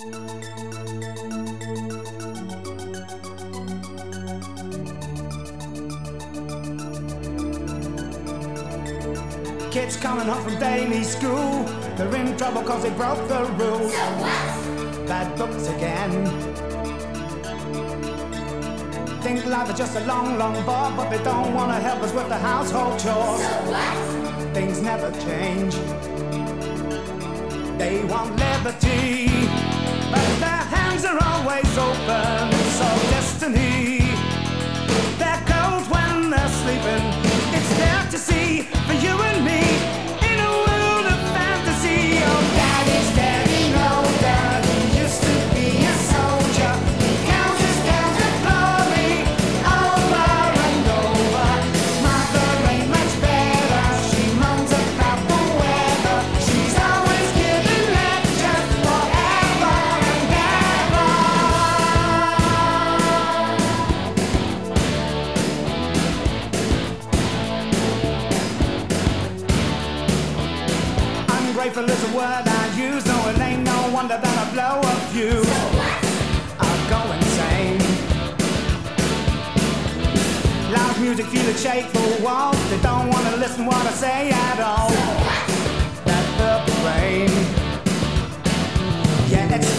Kids coming home from daily school, they're in trouble cause they broke the rules. So what? Bad books again. Think life is just a long, long ball, but they don't wanna help us with the household chores. So what? Things never change. They want liberty, but their hands are always open. So destiny, they're cold when they're sleeping. It's there to see for you and me in a world of fantasy. Oh, daddy's getting older. He used to be a soldier. He counts his days of glory over and over. Mother ain't much better. She moans about the weather. She's always giving lectures forever and ever. Ungrateful is a word I use. No, it ain't no wonder that I blow a fuse. So what? I'll go insane. Loud music, feel it shake the walls. They don't wanna listen what I say at all. So what? That purple rain, yeah, it's